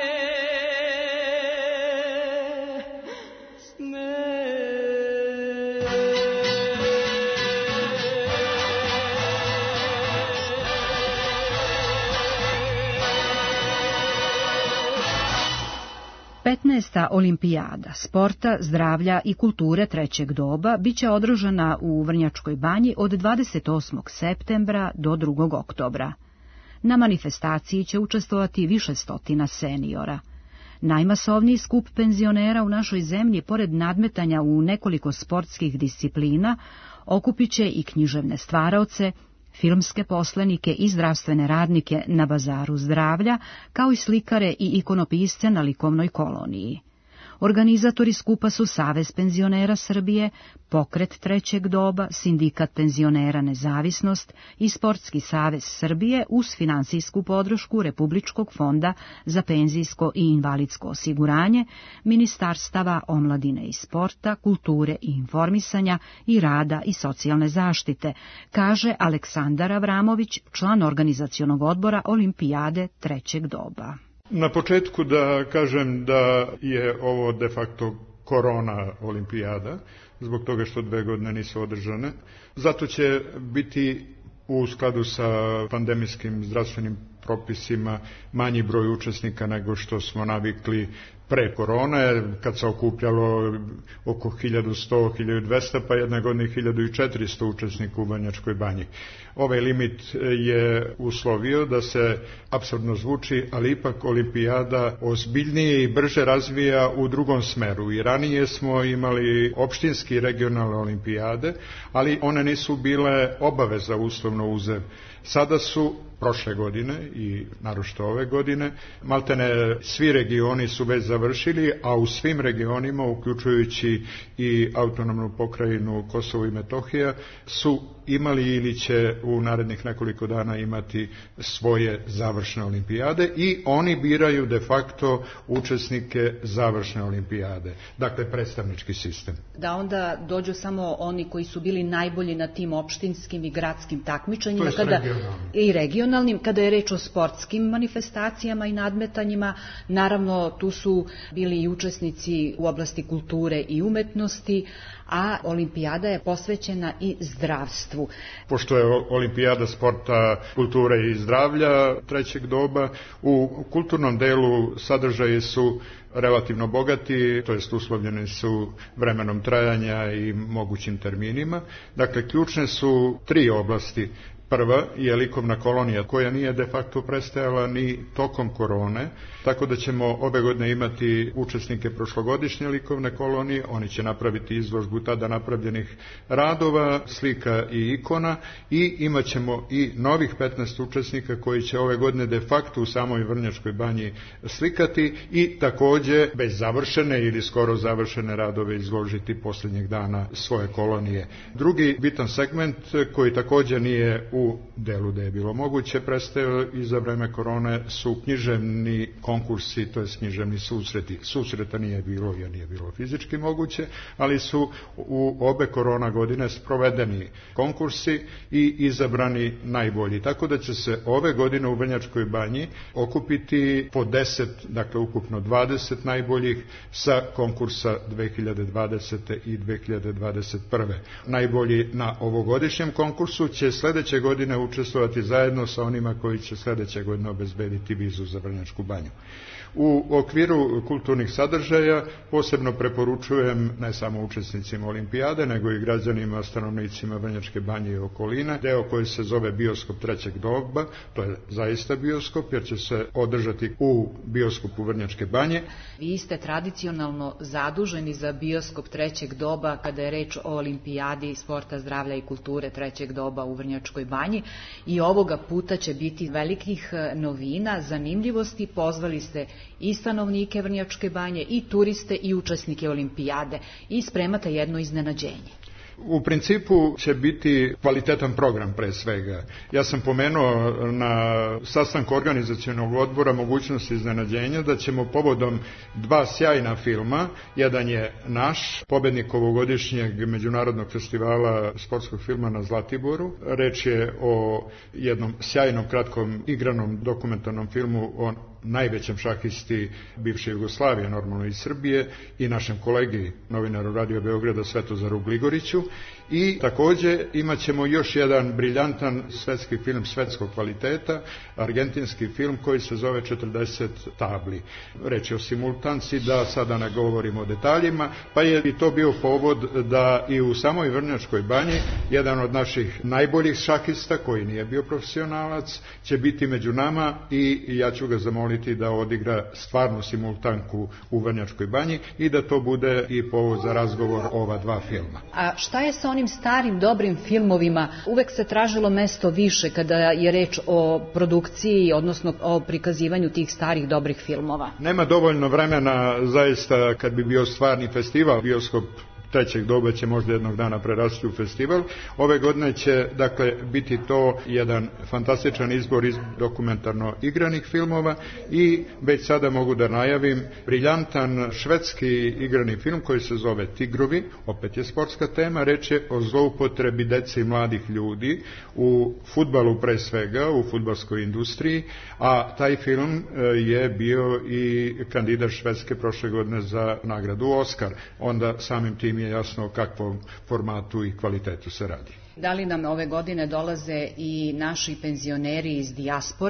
sne. Petnaesta olimpijada sporta, zdravlja i kulture trećeg doba biće održana u Vrnjačkoj banji od 28. septembra do 2. oktobra. Na manifestaciji će učestvovati više stotina seniora. Najmasovniji skup penzionera u našoj zemlji, pored nadmetanja u nekoliko sportskih disciplina, okupit će i književne stvaraoce, filmske poslenike i zdravstvene radnike na bazaru zdravlja, kao i slikare i ikonopisce na likovnoj koloniji. Organizatori skupa su Savez penzionera Srbije, Pokret trećeg doba, Sindikat penzionera Nezavisnost i Sportski savez Srbije uz finansijsku podršku Republičkog fonda za penzijsko i invalidsko osiguranje, Ministarstava omladine i sporta, kulture i informisanja i rada i socijalne zaštite, kaže Aleksandar Avramović, član organizacionog odbora Olimpijade trećeg doba. Na početku da kažem da je ovo de facto korona olimpijada, zbog toga što 2 godine nisu održane. Zato će biti u skladu sa pandemijskim zdravstvenim propisima manji broj učesnika nego što smo navikli pre korone, kad se okupljalo oko 1100-1200, pa jedne godine 1400 učesnika u Vrnjačkoj banji. Ovaj limit je uslovio da se, apsurdno zvuči, ali ipak olimpijada ozbiljnije i brže razvija u drugom smeru. I ranije smo imali opštinski i regionalne olimpijade, ali one nisu bile obaveza uslovno uzev. Sada su prošle godine i naročito ove godine. Maltene svi regioni su već završili, a u svim regionima, uključujući i autonomnu pokrajinu Kosovo i Metohija, su imali ili će u narednih nekoliko dana imati svoje završne olimpijade i oni biraju de facto učesnike završne olimpijade. Dakle, predstavnički sistem. Da onda dođu samo oni koji su bili najbolji na tim opštinskim i gradskim takmičenjima i regionalnim. Kada je reč o sportskim manifestacijama i nadmetanjima, naravno tu su bili i učesnici u oblasti kulture i umetnosti, a olimpijada je posvećena i zdravstvu. Pošto je olimpijada sporta, kulture i zdravlja trećeg doba, u kulturnom delu sadržaji su relativno bogati, to jest uslovljeni su vremenom trajanja i mogućim terminima. Dakle, ključne su 3 oblasti. Prva je likovna kolonija koja nije de facto prestajala ni tokom korone, tako da ćemo ove godine imati učesnike prošlogodišnje likovne kolonije, oni će napraviti izložbu tada napravljenih radova, slika i ikona i imat ćemo i novih 15 učesnika koji će ove godine de facto u samoj Vrnjačkoj banji slikati i takođe bez završene ili skoro završene radove izložiti posljednjeg dana svoje kolonije. Drugi bitan segment koji takođe nije u delu da je bilo moguće prestaje i za vreme korone su književni konkursi, to je književni susreti. Susreta nije bilo jer nije bilo fizički moguće, ali su u obe korona godine sprovedeni konkursi i izabrani najbolji. Tako da će se ove godine u Vrnjačkoj banji okupiti po 10, dakle ukupno 20 najboljih sa konkursa 2020. i 2021. Najbolji na ovogodišnjem konkursu će sledeće godine učestvovati zajedno sa onima koji će sledeće godine obezbediti vizu za Vrnjačku banju. U okviru kulturnih sadržaja posebno preporučujem ne samo učesnicima olimpijade, nego i građanima, stanovnicima Vrnjačke banje i okoline, deo koji se zove bioskop trećeg doba, to je zaista bioskop jer će se održati u bioskopu Vrnjačke banje. Vi ste tradicionalno zaduženi za bioskop trećeg doba kada je reč o olimpijadi sporta, zdravlja i kulture trećeg doba u Vrnjačkoj banji i ovoga puta će biti velikih novina, zanimljivosti, pozvali ste i stanovnike Vrnjačke banje i turiste i učesnike olimpijade i spremate jedno iznenađenje. U principu će biti kvalitetan program pre svega. Ja sam pomenuo na sastanku organizacionog odbora mogućnosti iznenađenja da ćemo povodom 2 sjajna filma, jedan je naš, pobednik ovogodišnjeg međunarodnog festivala sportskog filma na Zlatiboru, reč je o jednom sjajnom kratkom igranom dokumentarnom filmu o najvećem šahisti bivše Jugoslavije, normalno i Srbije, i našem kolegi, novinaru Radio Beograda Svetozaru Gligoriću. I takođe imat ćemo još jedan briljantan svetski film svetskog kvaliteta, argentinski film koji se zove 40 tabli. Reč je o simultanci, da sada ne govorimo o detaljima, pa je i to bio povod da i u samoj Vrnjačkoj banji jedan od naših najboljih šahista, koji nije bio profesionalac, će biti među nama i ja ću ga zamoliti da odigra stvarnu simultanku u Vrnjačkoj banji i da to bude i povod za razgovor ova 2 filma. A šta je sa onim starim dobrim filmovima? Uvek se tražilo mesto više kada je reč o produkciji, odnosno o prikazivanju tih starih dobrih filmova. Nema dovoljno vremena, zaista, kad bi bio stvarni festival, bioskop trećeg doba će možda jednog dana prerasti u festival. Ove godine će, dakle, biti to jedan fantastičan izbor iz dokumentarno igranih filmova i već sada mogu da najavim briljantan švedski igrani film koji se zove Tigrovi, opet je sportska tema, reč je o zloupotrebi dece i mladih ljudi u fudbalu pre svega, u fudbalskoj industriji, a taj film je bio i kandidat Švedske prošle godine za nagradu Oskar. Onda samim tim je jasno o kakvom formatu i kvalitetu se radi. Da li nam ove godine dolaze i naši penzioneri iz dijaspore?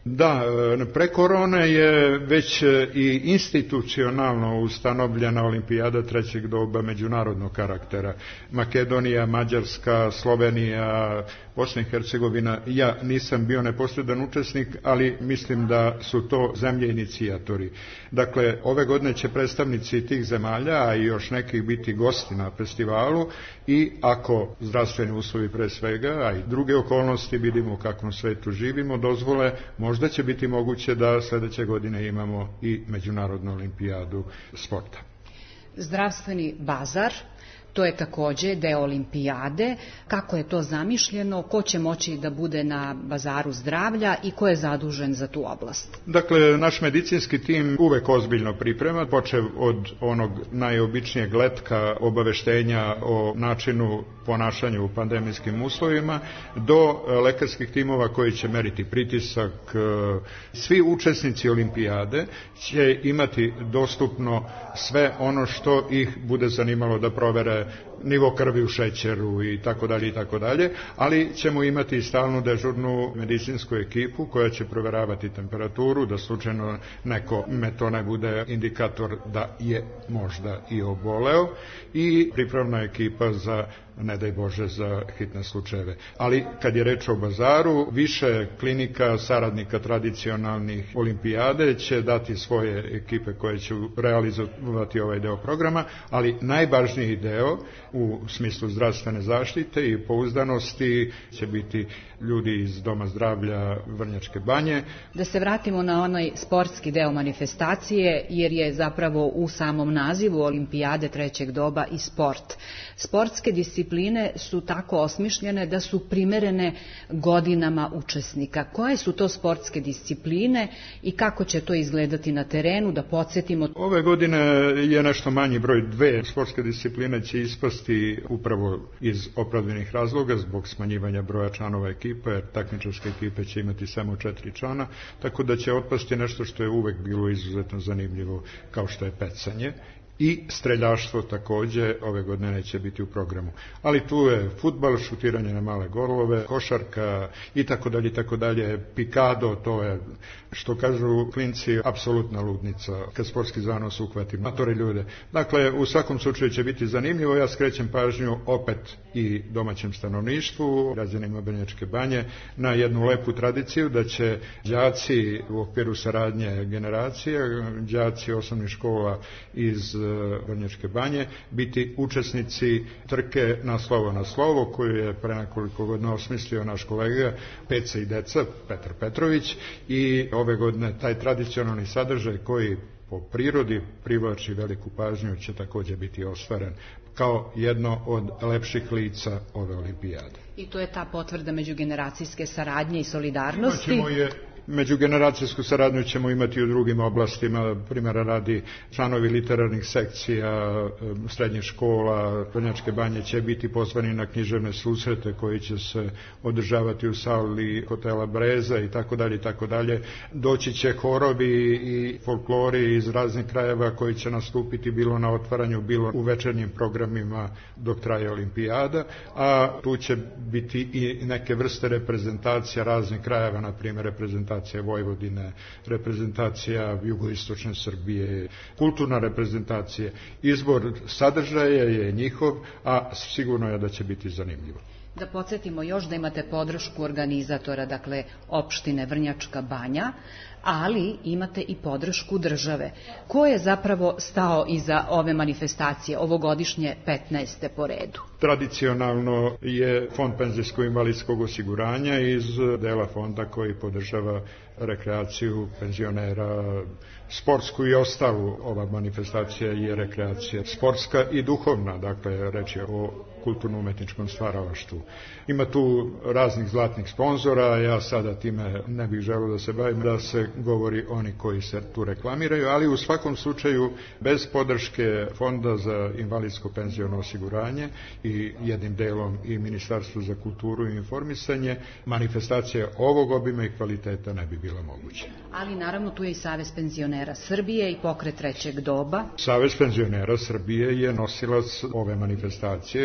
Da, pre korone je već i institucionalno ustanovljena olimpijada trećeg doba međunarodnog karaktera. Makedonija, Mađarska, Slovenija, Bosna i Hercegovina. Ja nisam bio neposredan učesnik, ali mislim da su to zemlje inicijatori. Dakle, ove godine će predstavnici tih zemalja, a i još nekih biti gosti na festivalu i ako zdravstveni uslovi pre svega, a i druge okolnosti, vidimo u kakvom svetu živimo, dozvole, možda će biti moguće da sledeće godine imamo i međunarodnu olimpijadu sporta. Zdravstveni bazar, to je takođe deo olimpijade. Kako je to zamišljeno? Ko će moći da bude na bazaru zdravlja i ko je zadužen za tu oblast? Dakle, naš medicinski tim uvek ozbiljno priprema, počev od onog najobičnijeg letka obaveštenja o načinu ponašanja u pandemijskim uslovima, do lekarskih timova koji će meriti pritisak. Svi učesnici olimpijade će imati dostupno sve ono što ih bude zanimalo da provere, nivo krvi u šećeru i tako dalje, ali ćemo imati i stalnu dežurnu medicinsku ekipu koja će proveravati temperaturu, da slučajno nekome to ne bude indikator da je možda i oboleo, i pripravna ekipa za, ne daj Bože, za hitne slučajeve. Ali kad je reč o bazaru, više klinika, saradnika tradicionalnih olimpijade će dati svoje ekipe koje će realizovati ovaj deo programa, ali najvažniji deo u smislu zdravstvene zaštite i pouzdanosti će biti ljudi iz Doma zdravlja Vrnjačke Banje. Da se vratimo na onaj sportski deo manifestacije, jer je zapravo u samom nazivu olimpijade trećeg doba i sport. Sportske discipline su tako osmišljene da su primerene godinama učesnika. Koje su to sportske discipline i kako će to izgledati na terenu, da podsjetimo? Ove godine je nešto manji broj, 2 sportske discipline će ispasti upravo iz opravdanih razloga zbog smanjivanja broja članova ekipe, jer takmičarske ekipe će imati samo 4 člana, tako da će otpasti nešto što je uvek bilo izuzetno zanimljivo, kao što je pecanje. I streljaštvo takođe ove godine neće biti u programu. Ali tu je fudbal, šutiranje na male golove, košarka i tako dalje, pikado, to je, što kažu klinci, apsolutna ludnica kad sportski zanos uhvati matore ljude. Dakle, u svakom slučaju će biti zanimljivo. Ja skrećem pažnju opet i domaćem stanovništvu, građanima Vrnjačke Banje, na jednu lepu tradiciju da će đaci u okviru saradnje generacije, đaci osnovnih škola iz Vrnjačke Banje, biti učesnici trke na slovo koju je pre nekoliko godina osmislio naš kolega Peca i deca, Petar Petrović, i ove godine taj tradicionalni sadržaj koji po prirodi privlači veliku pažnju će takođe biti ostvaren kao jedno od lepših lica ove olimpijade. I to je ta potvrda međugeneracijske saradnje i solidarnosti. Međugeneracijsku saradnju ćemo imati u drugim oblastima, primjera radi članovi literarnih sekcija srednjih škola Vrnjačke Banje će biti pozvani na književne susrete koji će se održavati u sali hotela Breza i tako dalje. Doći će horovi i folklori iz raznih krajeva koji će nastupiti bilo na otvaranju, bilo u večernjim programima dok traje olimpijada, a tu će biti i neke vrste reprezentacija raznih krajeva, na primjer reprezentacija Vojvodine, reprezentacija jugoistočne Srbije, kulturna reprezentacija. Izbor sadržaja je njihov, a sigurno je da će biti zanimljivo. Da podsjetimo još da imate podršku organizatora, dakle opštine Vrnjačka Banja, ali imate i podršku države. Ko je zapravo stao iza ove manifestacije, ovogodišnje 15. po redu? Tradicionalno je Fond penzijsko-invalidskog osiguranja iz dela fonda koji podržava rekreaciju penzionera, sportsku i ostalu. Ova manifestacija je rekreacija sportska i duhovna, dakle reč je o kulturno-umetničkom stvaralaštvu. Ima tu raznih zlatnih sponzora, ja sada time ne bih želeo da se bavim, da se govori oni koji se tu reklamiraju, ali u svakom slučaju bez podrške Fonda za invalidsko penziono osiguranje i jednim delom i Ministarstvo za kulturu i informisanje, manifestacija ovog obima i kvaliteta ne bi bila moguća. Ali naravno tu je i Savez penzionera Srbije i Pokret trećeg doba. Savez penzionera Srbije je nosilac ove manifestacije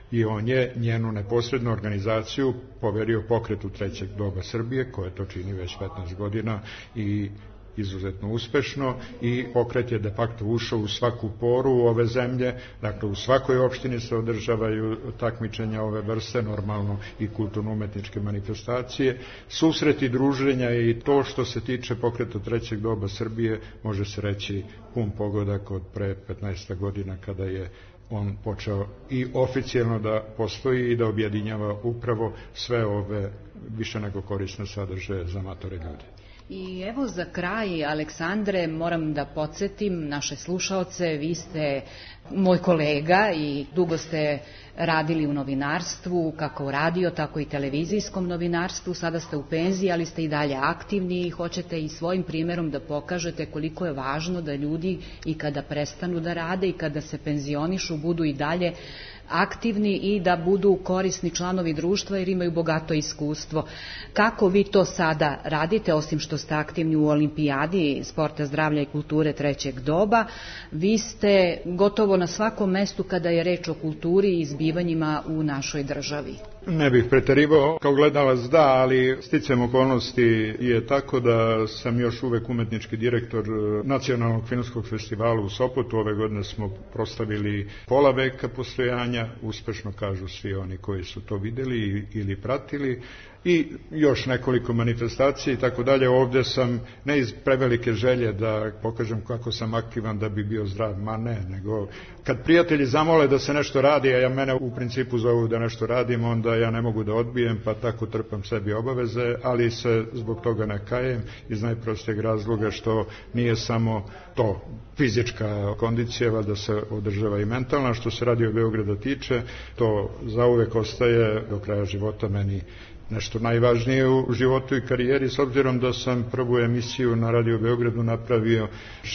i on je njenu neposrednu organizaciju poverio pokretu trećeg doba Srbije, koje to čini već 15 godina i izuzetno uspešno, i pokret je de facto ušao u svaku poru ove zemlje, dakle u svakoj opštini se održavaju takmičenja ove vrste, normalno i kulturno-umetničke manifestacije, susreti, druženja, i to što se tiče pokreta trećeg doba Srbije može se reći pun pogodak od pre 15 godina kada je on počeo i oficijalno da postoji i da objedinjava upravo sve ove više nego korisne sadržaje za amatore ljude. I evo za kraj, Aleksandre, moram da podsjetim naše slušaoce, vi ste moj kolega i dugo ste radili u novinarstvu, kako u radio, tako i televizijskom novinarstvu, sada ste u penziji, ali ste i dalje aktivni i hoćete i svojim primjerom da pokažete koliko je važno da ljudi i kada prestanu da rade i kada se penzionišu budu i dalje aktivni i da budu korisni članovi društva jer imaju bogato iskustvo. Kako vi to sada radite, osim što ste aktivni u Olimpijadi sporta, zdravlja i kulture trećeg doba, vi ste gotovo na svakom mestu kada je reč o kulturi i zbivanjima u našoj državi. Ne bih preterivao kao gledalac, da, ali sticajem okolnosti je tako da sam još uvek umetnički direktor Nacionalnog filmskog festivala u Sopotu. Ove godine smo proslavili pola veka postojanja, uspešno kažu svi oni koji su to videli ili pratili, i još nekoliko manifestacija i tako dalje. Ovde sam ne iz prevelike želje da pokažem kako sam aktivan da bi bio zdrav, ma ne, nego kad prijatelji zamole da se nešto radi, a ja mene u principu zovu da nešto radim, onda ja ne mogu da odbijem, pa tako trpam sebi obaveze, ali se zbog toga ne kajem iz najprostijeg razloga što nije samo to fizička kondicija, da se održava i mentalna. Što se Radio Beograda tiče, to zauvek ostaje do kraja života meni nešto najvažnije u životu i karijeri, s obzirom da sam prvu emisiju na Radio Beogradu napravio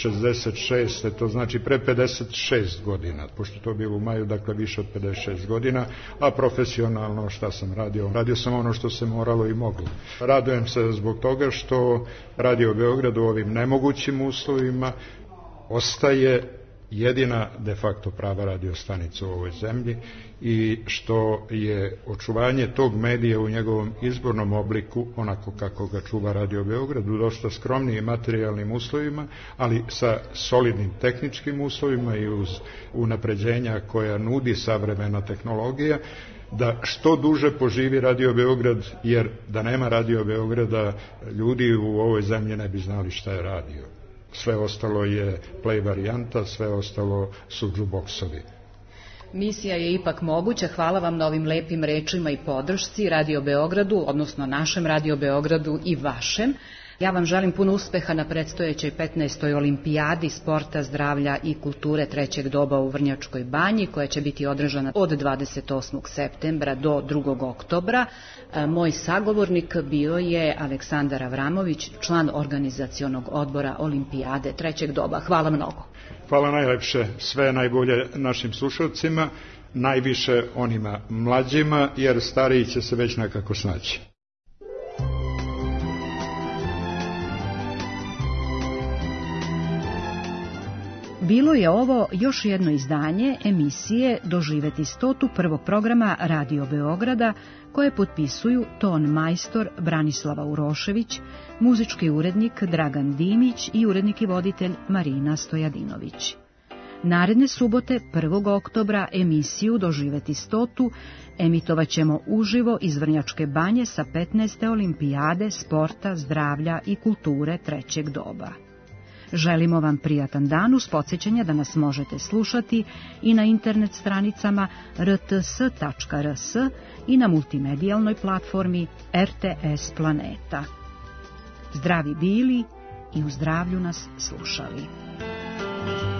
66. to znači pre 56 godina, pošto to bilo u maju, dakle više od 56 godina, a profesionalno šta sam radio? Radio sam ono što se moralo i moglo. Radujem se zbog toga što Radio Beograd u ovim nemogućim uslovima ostaje jedina de facto prava radiostanica u ovoj zemlji i što je očuvanje tog medija u njegovom izbornom obliku, onako kako ga čuva Radio Beograd, u dosta skromnijim materijalnim uslovima, ali sa solidnim tehničkim uslovima i uz unapređenja koja nudi savremena tehnologija, da što duže poživi Radio Beograd, jer da nema Radio Beograda ljudi u ovoj zemlji ne bi znali šta je radio. Sve ostalo je play varijanta, sve ostalo su džuboksovi. Misija je ipak moguća. Hvala vam na ovim lepim rečima i podršci Radio Beogradu, odnosno našem Radio Beogradu i vašem. Ja vam želim puno uspeha na predstojećoj 15. olimpijadi sporta, zdravlja i kulture trećeg doba u Vrnjačkoj banji, koja će biti održana od 28. septembra do 2. oktobra. Moj sagovornik bio je Aleksandar Avramović, član organizacionog odbora olimpijade trećeg doba. Hvala mnogo. Hvala najlepše, sve najbolje našim slušalcima, najviše onima mlađima, jer stariji će se već nekako snaći. Bilo je ovo još jedno izdanje emisije Doživeti 100. prvog programa Radio Beograda, koje potpisuju ton majstor Branislava Urošević, muzički urednik Dragan Dimić i urednik i voditelj Marina Stojadinović. Naredne subote, 1. oktobra, emisiju Doživeti 100. emitovat ćemo uživo iz Vrnjačke banje sa 15. olimpijade sporta, zdravlja i kulture trećeg doba. Želimo vam prijatan dan uz podsjećanje da nas možete slušati i na internet stranicama rts.rs i na multimedijalnoj platformi RTS Planeta. Zdravi bili i u zdravlju nas slušali.